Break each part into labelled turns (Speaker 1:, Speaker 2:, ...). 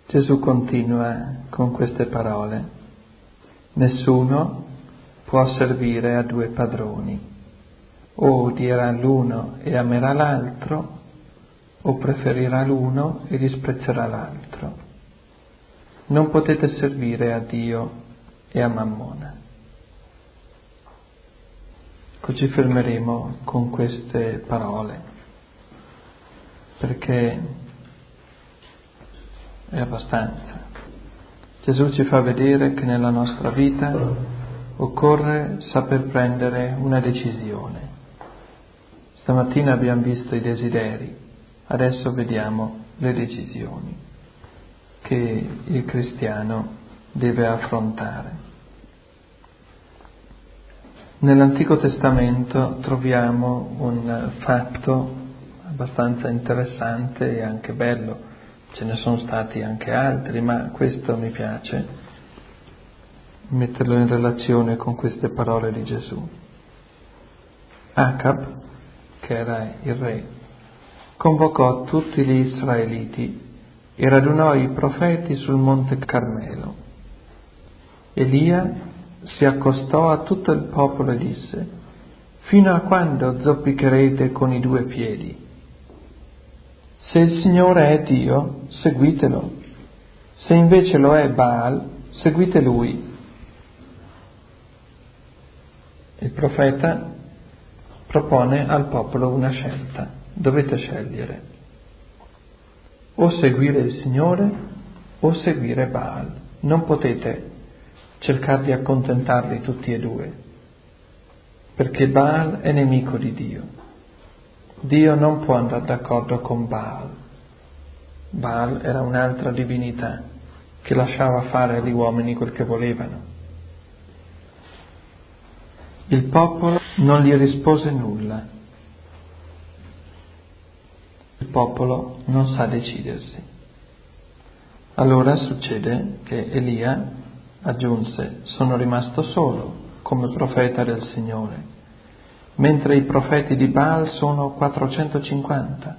Speaker 1: Gesù continua con queste parole: nessuno può servire a due padroni, o odierà l'uno e amerà l'altro, o preferirà l'uno e disprezzerà l'altro. Non potete servire a Dio e a Mammona. Ci fermeremo con queste parole, perché è abbastanza. Gesù ci fa vedere che nella nostra vita occorre saper prendere una decisione. Stamattina abbiamo visto i desideri, adesso vediamo le decisioni che il cristiano deve affrontare. Nell'Antico Testamento troviamo un fatto abbastanza interessante e anche bello. Ce ne sono stati anche altri, ma questo mi piace metterlo in relazione con queste parole di Gesù. Acab, che era il re, convocò tutti gli israeliti e radunò i profeti sul monte Carmelo. Elia si accostò a tutto il popolo e disse: fino a quando zoppicherete con i due piedi? Se il Signore è Dio, seguitelo; se invece lo è Baal, seguite lui. Il profeta propone al popolo una scelta: dovete scegliere, o seguire il Signore o seguire Baal. Non potete cercare di accontentarli tutti e due, perché Baal è nemico di Dio. Dio non può andare d'accordo con Baal. Baal era un'altra divinità che lasciava fare agli uomini quel che volevano. Il popolo non gli rispose nulla. Il popolo non sa decidersi. Allora succede che Elia aggiunse: sono rimasto solo come profeta del Signore, mentre i profeti di Baal sono 450.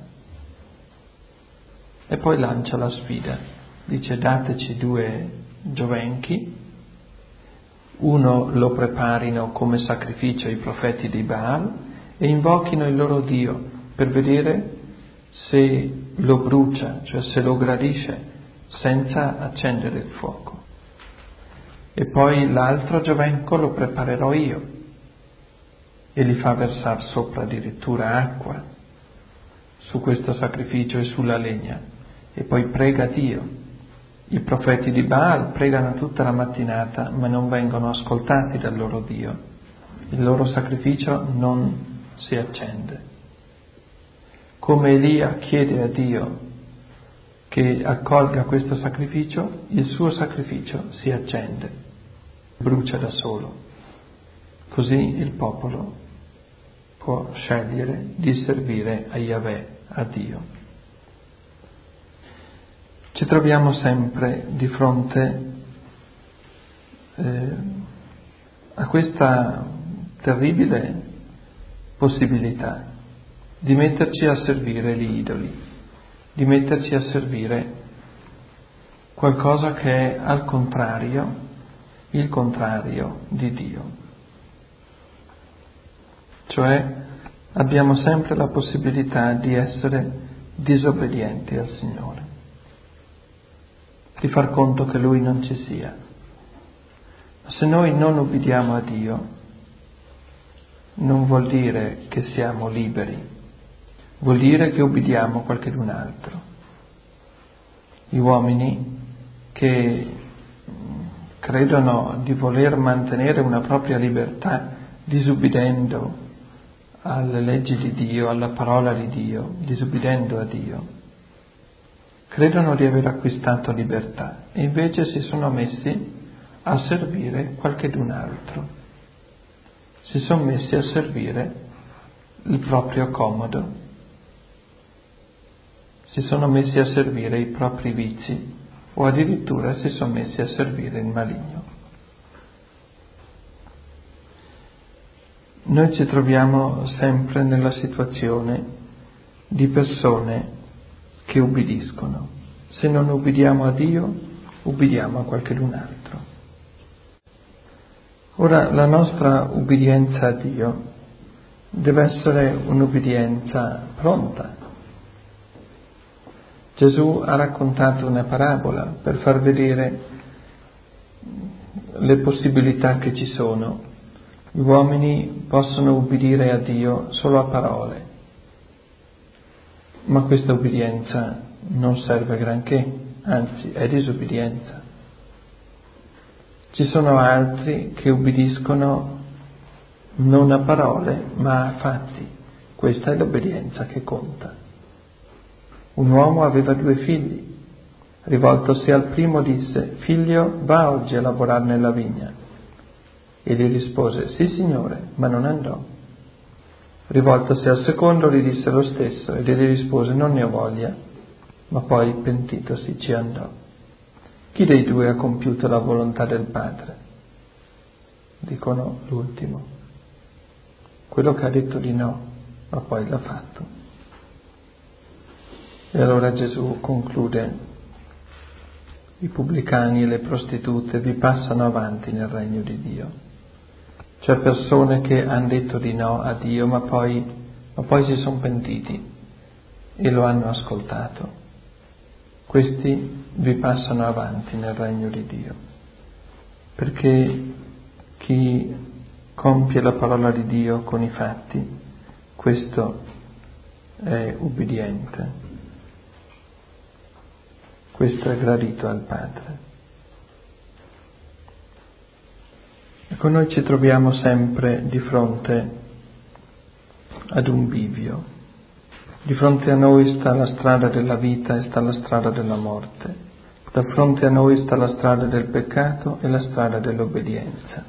Speaker 1: E poi lancia la sfida, dice: dateci 2 giovenchi, uno lo preparino come sacrificio ai profeti di Baal e invochino il loro Dio per vedere se lo brucia, cioè se lo gradisce, senza accendere il fuoco. E poi l'altro giovenco lo preparerò io, e li fa versare sopra addirittura acqua su questo sacrificio e sulla legna, e poi prega Dio. I profeti di Baal pregano tutta la mattinata, ma non vengono ascoltati dal loro Dio. Il loro sacrificio non si accende. Come Elia chiede a Dio che accolga questo sacrificio, il suo sacrificio si accende, brucia da solo. Così il popolo può scegliere di servire a Yahweh, a Dio. Ci troviamo sempre di fronte a questa terribile possibilità di metterci a servire gli idoli, di metterci a servire qualcosa che è al contrario, il contrario di Dio. Cioè abbiamo sempre la possibilità di essere disobbedienti al Signore, di far conto che Lui non ci sia. Ma se noi non ubbidiamo a Dio, non vuol dire che siamo liberi, vuol dire che ubbidiamo qualcun altro. Gli uomini che credono di voler mantenere una propria libertà disubbidendo alle leggi di Dio, alla parola di Dio, disubbidendo a Dio, credono di aver acquistato libertà e invece si sono messi a servire qualchedun altro, si sono messi a servire il proprio comodo, si sono messi a servire i propri vizi o addirittura si sono messi a servire il maligno. Noi ci troviamo sempre nella situazione di persone che ubbidiscono, Se non ubbidiamo a Dio, ubbidiamo a qualcun altro. Ora, la nostra ubbidienza a Dio deve essere un'ubbidienza pronta. Gesù ha raccontato una parabola per far vedere le possibilità che ci sono. Gli uomini possono ubbidire a Dio solo a parole, ma questa ubbidienza non serve granché, anzi è disubbidienza. Ci sono altri che ubbidiscono non a parole ma a fatti. Questa è l'obbedienza che conta. Un uomo aveva 2 figli. Rivoltosi al primo disse: «Figlio, va oggi a lavorare nella vigna». Egli rispose: «Sì, signore», ma non andò. Rivoltosi al secondo gli disse lo stesso ed egli rispose: «Non ne ho voglia», ma poi pentitosi ci andò. Chi dei 2 ha compiuto la volontà del Padre? Dicono l'ultimo, quello che ha detto di no, ma poi l'ha fatto. E allora Gesù conclude: i pubblicani e le prostitute vi passano avanti nel regno di Dio. Cioè persone che hanno detto di no a Dio, ma poi si sono pentiti e lo hanno ascoltato. Questi vi passano avanti nel regno di Dio, perché chi compie la parola di Dio con i fatti, questo è ubbidiente. Questo è gradito al Padre. Ecco, noi ci troviamo sempre di fronte ad un bivio. Di fronte a noi sta la strada della vita e sta la strada della morte. Da fronte a noi sta la strada del peccato e la strada dell'obbedienza.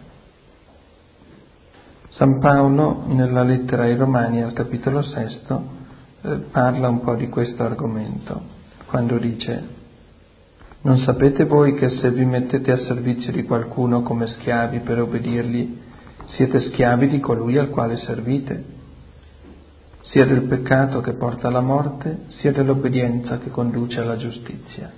Speaker 1: San Paolo, nella lettera ai Romani, al capitolo 6, parla un po' di questo argomento, quando dice: «Non sapete voi che se vi mettete a servizio di qualcuno come schiavi per obbedirgli, siete schiavi di colui al quale servite, sia del peccato che porta alla morte, sia dell'obbedienza che conduce alla giustizia».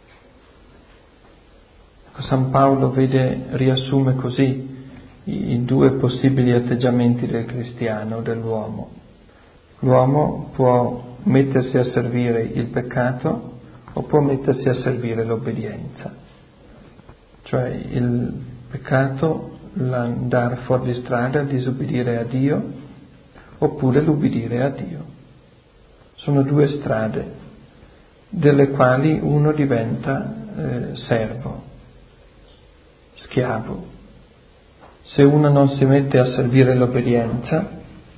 Speaker 1: San Paolo riassume così i 2 possibili atteggiamenti del cristiano, dell'uomo. L'uomo può mettersi a servire il peccato o può mettersi a servire l'obbedienza. Cioè il peccato, l'andare fuori di strada, il disubbidire a Dio, oppure l'ubbidire a Dio. Sono 2 strade, delle quali uno diventa servo, schiavo. Se uno non si mette a servire l'obbedienza,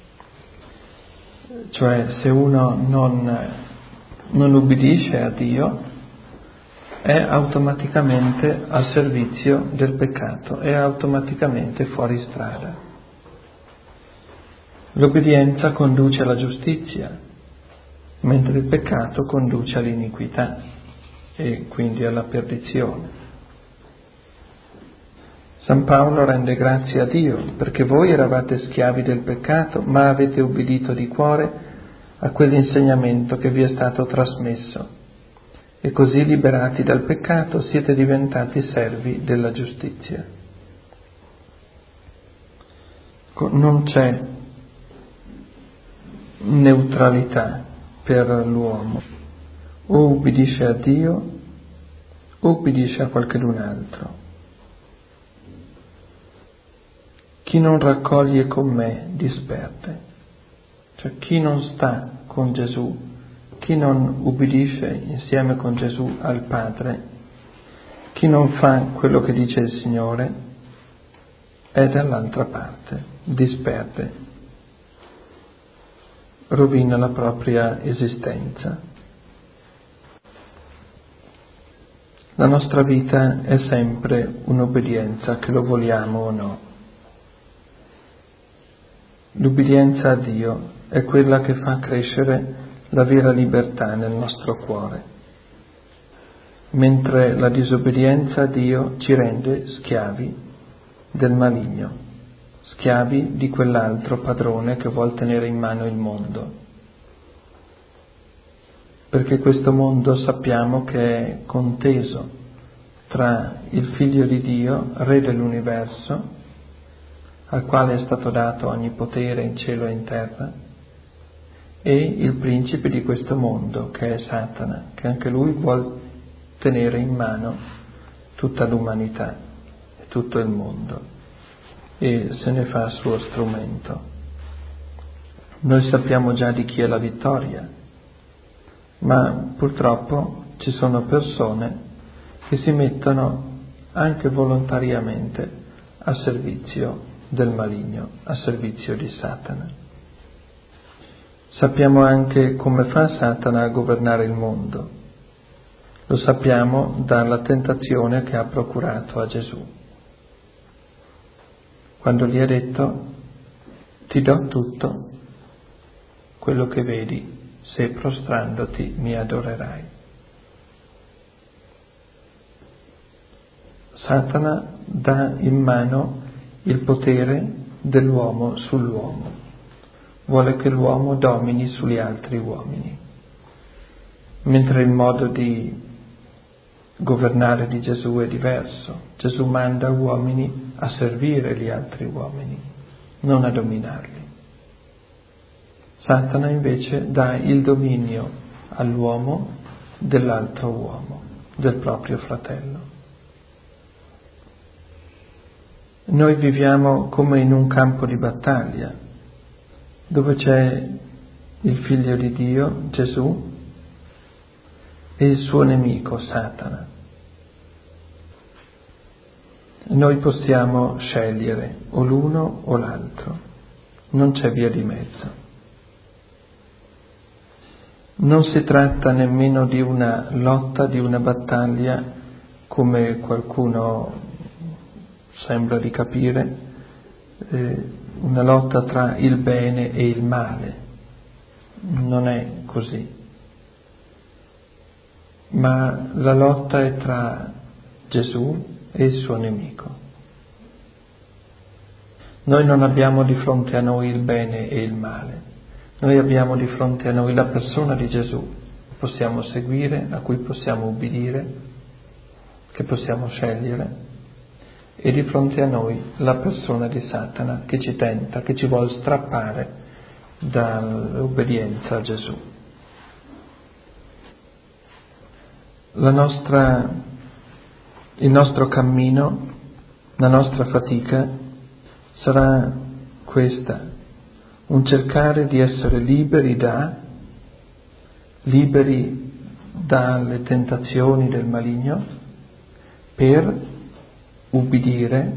Speaker 1: cioè se uno non ubbidisce a Dio, è automaticamente al servizio del peccato, è automaticamente fuori strada. L'obbedienza conduce alla giustizia, mentre il peccato conduce all'iniquità e quindi alla perdizione. San Paolo rende grazie a Dio perché voi eravate schiavi del peccato, ma avete ubbidito di cuore a quell'insegnamento che vi è stato trasmesso, e così liberati dal peccato siete diventati servi della giustizia. Non c'è neutralità per l'uomo, o ubbidisce a Dio o ubbidisce a qualcun altro. Chi non raccoglie con me disperde. Cioè chi non sta con Gesù, chi non ubbidisce insieme con Gesù al Padre, chi non fa quello che dice il Signore, è dall'altra parte, disperde, rovina la propria esistenza. La nostra vita è sempre un'obbedienza, che lo vogliamo o no. L'ubbidienza a Dio è quella che fa crescere la vera libertà nel nostro cuore, mentre la disobbedienza a Dio ci rende schiavi del maligno, schiavi di quell'altro padrone che vuol tenere in mano il mondo. perché questo mondo sappiamo che è conteso tra il Figlio di Dio, Re dell'universo, al quale è stato dato ogni potere in cielo e in terra, e il principe di questo mondo, che è Satana, che anche lui vuol tenere in mano tutta l'umanità e tutto il mondo, e se ne fa suo strumento. Noi sappiamo già di chi è la vittoria, ma purtroppo ci sono persone che si mettono anche volontariamente a servizio del maligno, a servizio di Satana. Sappiamo anche come fa Satana a governare il mondo. Lo sappiamo dalla tentazione che ha procurato a Gesù, quando gli ha detto: ti do tutto quello che vedi, se prostrandoti mi adorerai. Satana dà in mano il potere dell'uomo sull'uomo, vuole che l'uomo domini sugli altri uomini, mentre il modo di governare di Gesù è diverso. Gesù manda uomini a servire gli altri uomini, non a dominarli. Satana invece dà il dominio all'uomo dell'altro uomo, del proprio fratello. Noi viviamo come in un campo di battaglia, dove c'è il Figlio di Dio, Gesù, e il suo nemico, Satana. Noi possiamo scegliere o l'uno o l'altro, non c'è via di mezzo. Non si tratta nemmeno di una lotta, di una battaglia, come qualcuno sembra di capire, una lotta tra il bene e il male. Non è così. Ma la lotta è tra Gesù e il suo nemico. Noi non abbiamo di fronte a noi il bene e il male. Noi abbiamo di fronte a noi la persona di Gesù, che possiamo seguire, a cui possiamo ubbidire, che possiamo scegliere, e di fronte a noi la persona di Satana che ci tenta, che ci vuole strappare dall'obbedienza a Gesù. Il nostro cammino, la nostra fatica sarà questa: un cercare di essere liberi dalle tentazioni del maligno, per ubbidire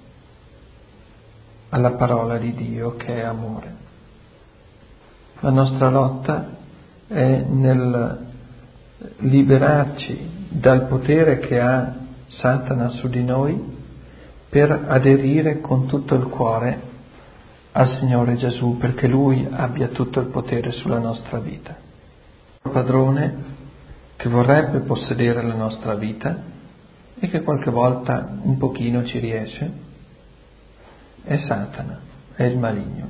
Speaker 1: alla parola di Dio che è amore. La nostra lotta è nel liberarci dal potere che ha Satana su di noi, per aderire con tutto il cuore al Signore Gesù, perché Lui abbia tutto il potere sulla nostra vita. Il padrone che vorrebbe possedere la nostra vita e che qualche volta un pochino ci riesce è Satana, è il maligno.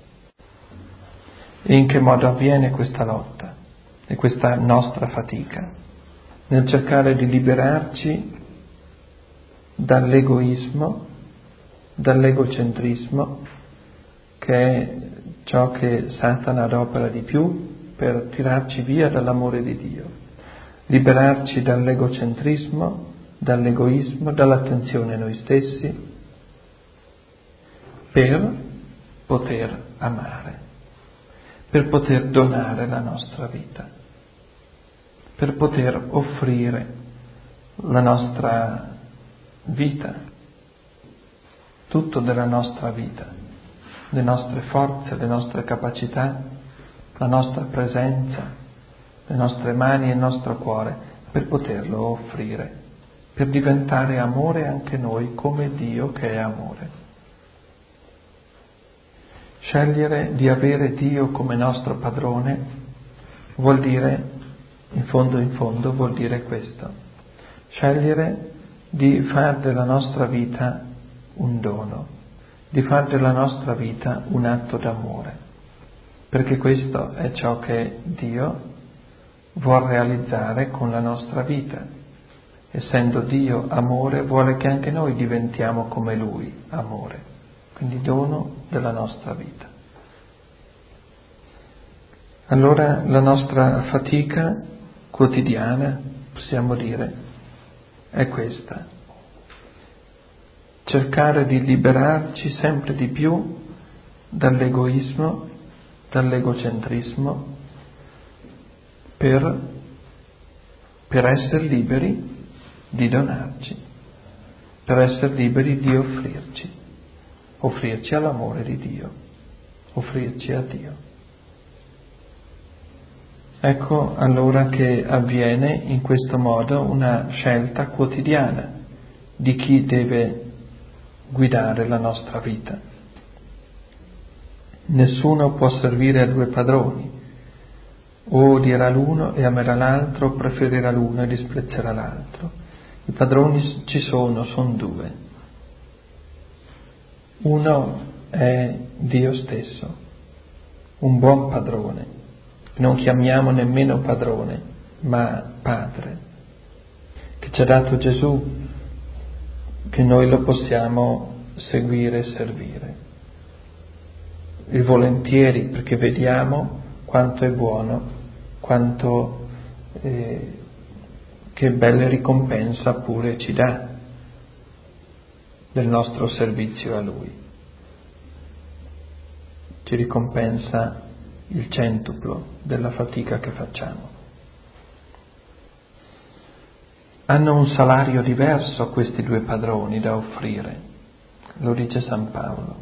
Speaker 1: E in che modo avviene questa lotta e questa nostra fatica? Nel cercare di liberarci dall'egoismo, dall'egocentrismo, che è ciò che Satana adopera di più per tirarci via dall'amore di Dio. Liberarci dall'egocentrismo, dall'egoismo, dall'attenzione a noi stessi, per poter amare, per poter donare la nostra vita, per poter offrire la nostra vita, tutto della nostra vita, le nostre forze, le nostre capacità, la nostra presenza, le nostre mani e il nostro cuore, per poterlo offrire, per diventare amore anche noi, come Dio che è amore. Scegliere di avere Dio come nostro padrone vuol dire, in fondo vuol dire questo: scegliere di fare della nostra vita un dono, di fare della nostra vita un atto d'amore, perché questo è ciò che Dio vuol realizzare con la nostra vita. Essendo Dio amore, vuole che anche noi diventiamo come Lui, amore, quindi dono della nostra vita. Allora la nostra fatica quotidiana, possiamo dire, è questa: cercare di liberarci sempre di più dall'egoismo, dall'egocentrismo, per essere liberi di donarci, per essere liberi di offrirci all'amore di Dio, offrirci a Dio. Ecco allora che avviene in questo modo una scelta quotidiana di chi deve guidare la nostra vita. Nessuno può servire a due padroni, o odierà l'uno e amerà l'altro, o preferirà l'uno e disprezzerà l'altro. I padroni ci sono due. Uno è Dio stesso, un buon padrone. Non chiamiamo nemmeno padrone, ma Padre, che ci ha dato Gesù, che noi lo possiamo seguire e servire. E volentieri, perché vediamo quanto è buono, quanto che belle ricompensa pure ci dà del nostro servizio a Lui. Ci ricompensa il centuplo della fatica che facciamo. Hanno un salario diverso questi due padroni da offrire, lo dice San Paolo.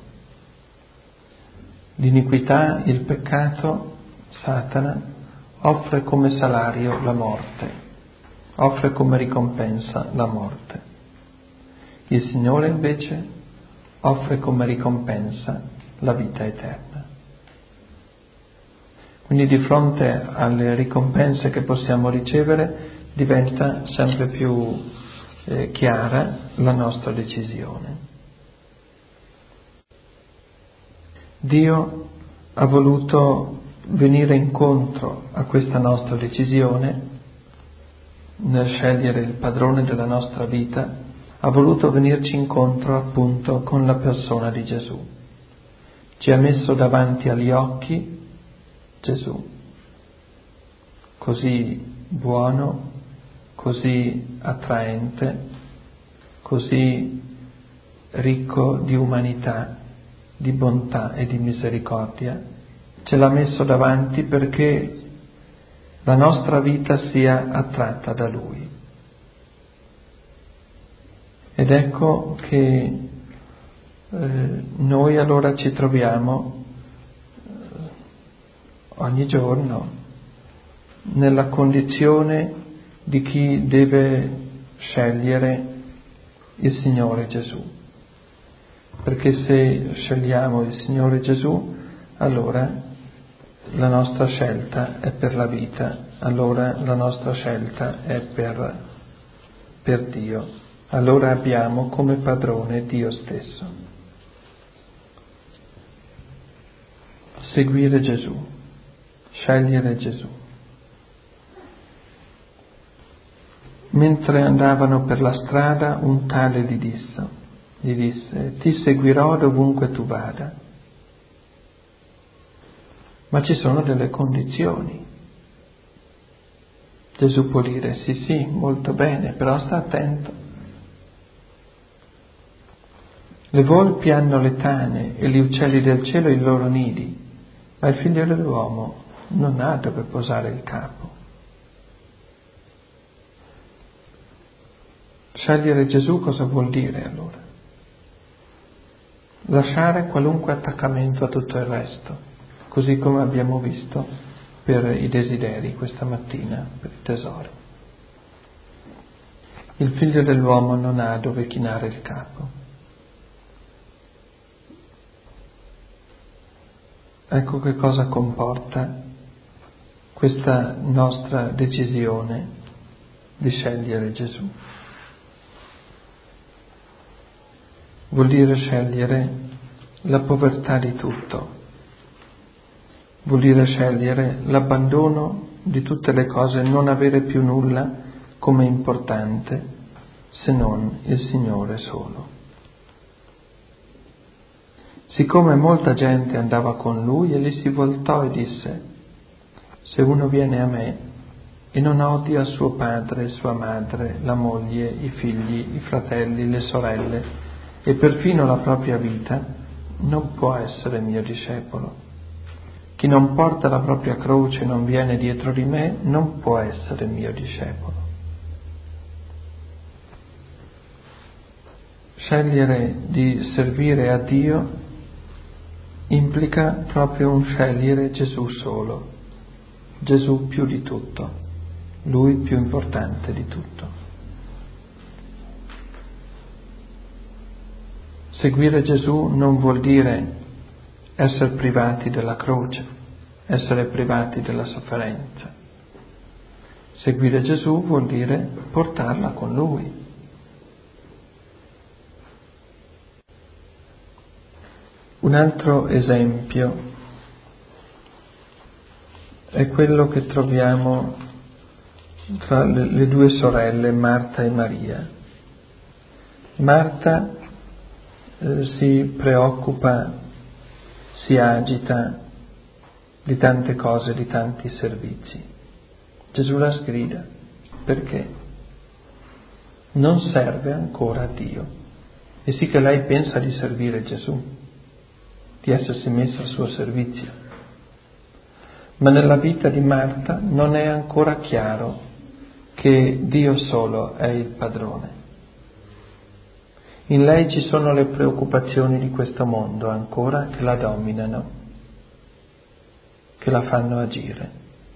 Speaker 1: L'iniquità, il peccato, Satana, offre come salario la morte, offre come ricompensa la morte. Il Signore invece offre come ricompensa la vita eterna. Quindi di fronte alle ricompense che possiamo ricevere diventa sempre più chiara la nostra decisione. Dio ha voluto venire incontro a questa nostra decisione nel scegliere il padrone della nostra vita, ha voluto venirci incontro appunto con la persona di Gesù. Ci ha messo davanti agli occhi Gesù, così buono, così attraente, così ricco di umanità, di bontà e di misericordia. Ce l'ha messo davanti perché la nostra vita sia attratta da Lui. Ed ecco che noi allora ci troviamo ogni giorno nella condizione di chi deve scegliere il Signore Gesù. Perché se scegliamo il Signore Gesù, allora la nostra scelta è per la vita, allora la nostra scelta è per Dio. Allora abbiamo come padrone Dio stesso. Seguire Gesù, scegliere Gesù. Mentre andavano per la strada, un tale gli disse: ti seguirò dovunque tu vada. Ma ci sono delle condizioni. Gesù può dire: sì, molto bene, però sta attento. Le volpi hanno le tane e gli uccelli del cielo i loro nidi, ma il figlio dell'uomo non ha dove posare il capo. Scegliere Gesù cosa vuol dire allora? Lasciare qualunque attaccamento a tutto il resto, così come abbiamo visto per i desideri questa mattina, per i tesori. Il figlio dell'uomo non ha dove chinare il capo. Ecco che cosa comporta questa nostra decisione di scegliere Gesù. Vuol dire scegliere la povertà di tutto, vuol dire scegliere l'abbandono di tutte le cose non avere più nulla come importante se non il Signore solo. Siccome molta gente andava con lui, egli si voltò e disse: se uno viene a me e non odia suo padre, sua madre, la moglie, i figli, i fratelli, le sorelle e perfino la propria vita, non può essere mio discepolo. Chi non porta la propria croce e non viene dietro di me non può essere mio discepolo. Scegliere di servire a Dio implica proprio un scegliere Gesù solo, Gesù più di tutto, Lui più importante di tutto. Seguire Gesù non vuol dire essere privati della croce, essere privati della sofferenza. Seguire Gesù vuol dire portarla con Lui. Un altro esempio è quello che troviamo tra le due sorelle, Marta e Maria. Marta si preoccupa, si agita di tante cose, di tanti servizi. Gesù la sgrida. Perché? Non serve ancora a Dio. E sì che lei pensa di servire Gesù, di essersi messa al suo servizio. Ma nella vita di Marta non è ancora chiaro che Dio solo è il padrone. In lei ci sono le preoccupazioni di questo mondo ancora che la dominano, che la fanno agire.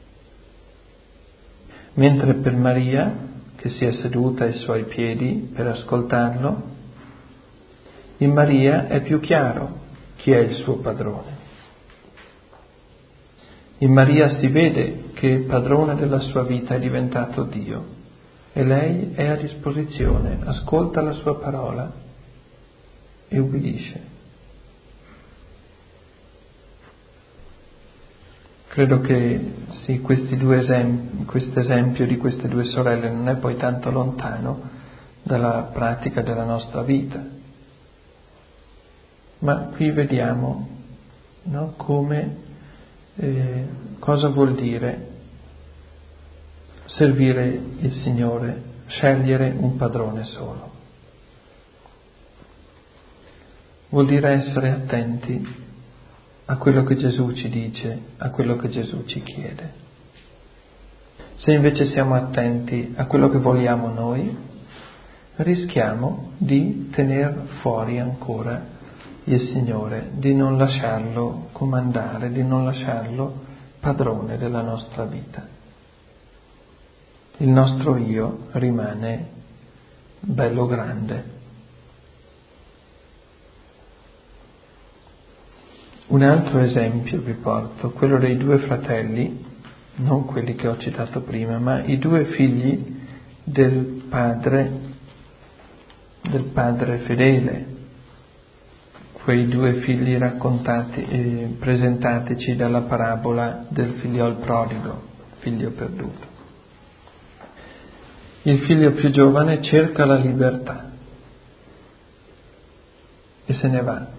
Speaker 1: Mentre per Maria, che si è seduta ai suoi piedi per ascoltarlo, in Maria è più chiaro chi è il suo padrone. In Maria si vede che il padrone della sua vita è diventato Dio e lei è a disposizione, ascolta la sua parola e ubbidisce. Credo che sì, questo esempio di queste due sorelle non è poi tanto lontano dalla pratica della nostra vita. Ma qui vediamo, no, cosa vuol dire servire il Signore, scegliere un padrone solo. Vuol dire essere attenti a quello che Gesù ci dice, a quello che Gesù ci chiede. Se invece siamo attenti a quello che vogliamo noi, rischiamo di tener fuori ancora il Signore, di non lasciarlo comandare, di non lasciarlo padrone della nostra vita. Il nostro io rimane bello grande. Un altro esempio vi porto, quello dei due fratelli, non quelli che ho citato prima, ma i due figli del padre fedele, quei due figli raccontati e presentatici dalla parabola del figliol prodigo, figlio perduto. Il figlio più giovane cerca la libertà e se ne va.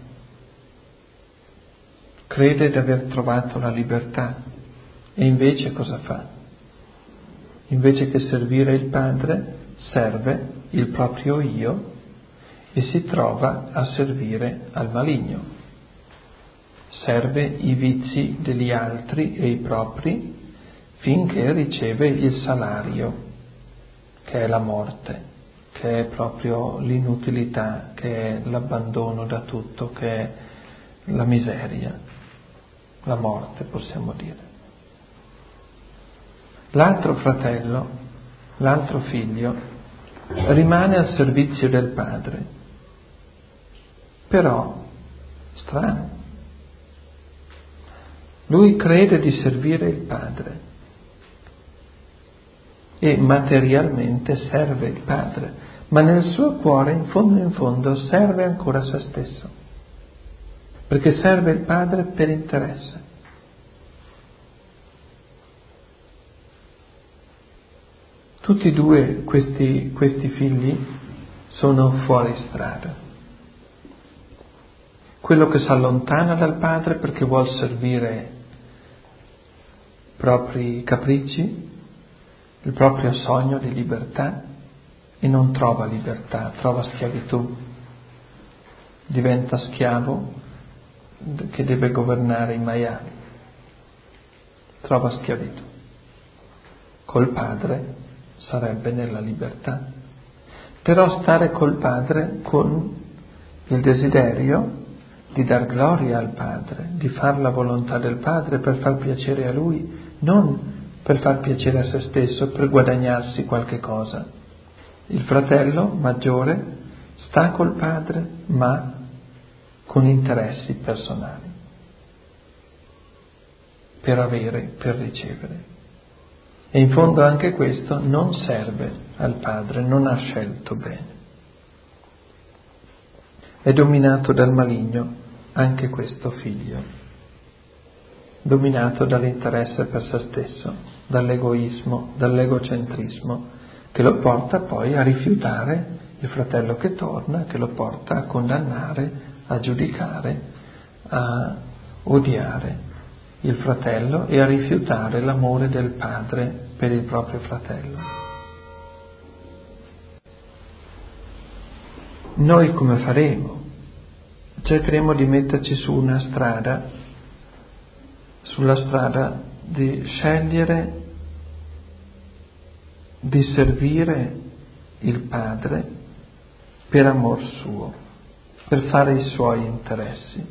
Speaker 1: Crede di aver trovato la libertà e invece cosa fa? Invece che servire il padre, serve il proprio io e si trova a servire al maligno. Serve i vizi degli altri e i propri finché riceve il salario, che è la morte, che è proprio l'inutilità, che è l'abbandono da tutto, che è la miseria, la morte possiamo dire. L'altro fratello, l'altro figlio, rimane al servizio del padre. Però, strano, lui crede di servire il padre e materialmente serve il padre, ma nel suo cuore, in fondo, serve ancora se stesso, perché serve il padre per interesse. Tutti e due questi figli sono fuori strada. Quello che si allontana dal padre perché vuol servire i propri capricci, il proprio sogno di libertà, e non trova libertà, trova schiavitù, diventa schiavo che deve governare i maiali, trova schiavitù. Col padre sarebbe nella libertà, però stare col padre con il desiderio di dar gloria al padre, di far la volontà del padre per far piacere a lui, non per far piacere a se stesso, per guadagnarsi qualche cosa. Il fratello maggiore sta col padre ma con interessi personali, per avere, per ricevere. E in fondo anche questo non serve al padre, non ha scelto bene. È dominato dal maligno anche questo figlio, dominato dall'interesse per se stesso, dall'egoismo, dall'egocentrismo, che lo porta poi a rifiutare il fratello che torna, che lo porta a condannare, a giudicare, a odiare il fratello e a rifiutare l'amore del padre per il proprio fratello. Noi come faremo? Cercheremo di metterci su una strada, sulla strada di scegliere di servire il Padre per amor suo, per fare i suoi interessi,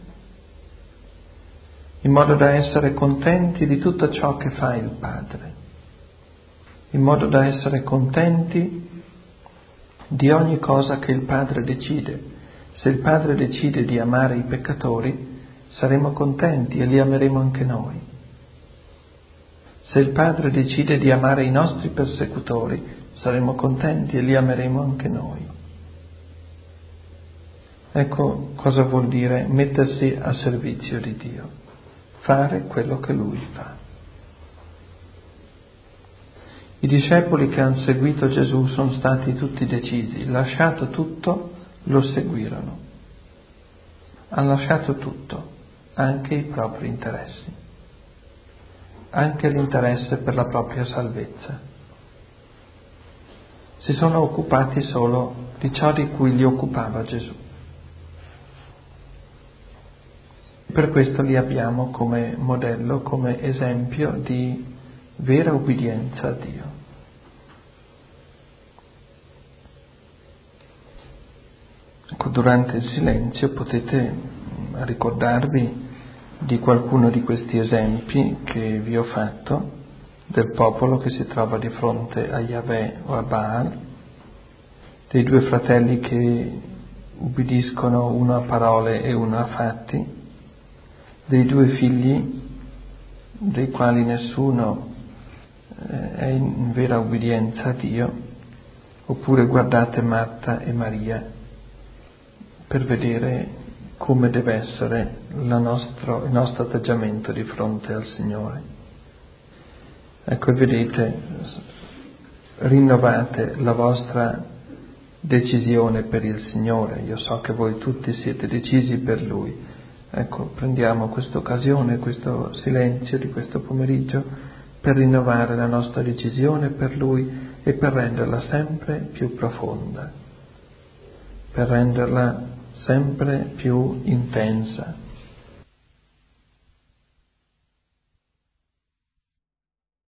Speaker 1: in modo da essere contenti di tutto ciò che fa il Padre, in modo da essere contenti di ogni cosa che il Padre decide. Se il Padre decide di amare i peccatori, saremo contenti e li ameremo anche noi. Se il Padre decide di amare i nostri persecutori, saremo contenti e li ameremo anche noi. Ecco cosa vuol dire mettersi a servizio di Dio, fare quello che Lui fa. I discepoli che hanno seguito Gesù sono stati tutti decisi, lasciato tutto, lo seguirono. Hanno lasciato tutto, anche i propri interessi, anche l'interesse per la propria salvezza. Si sono occupati solo di ciò di cui li occupava Gesù. Per questo li abbiamo come modello, come esempio di vera ubbidienza a Dio. Ecco, durante il silenzio potete ricordarvi di qualcuno di questi esempi che vi ho fatto, del popolo che si trova di fronte a Yahweh o a Baal, dei due fratelli che ubbidiscono uno a parole e uno a fatti, dei due figli dei quali nessuno è in vera ubbidienza a Dio, oppure guardate Marta e Maria per vedere come deve essere il nostro atteggiamento di fronte al Signore. Ecco, vedete, rinnovate la vostra decisione per il Signore. Io so che voi tutti siete decisi per Lui. Ecco, prendiamo questa occasione, questo silenzio di questo pomeriggio per rinnovare la nostra decisione per Lui e per renderla sempre più profonda, per renderla sempre più intensa,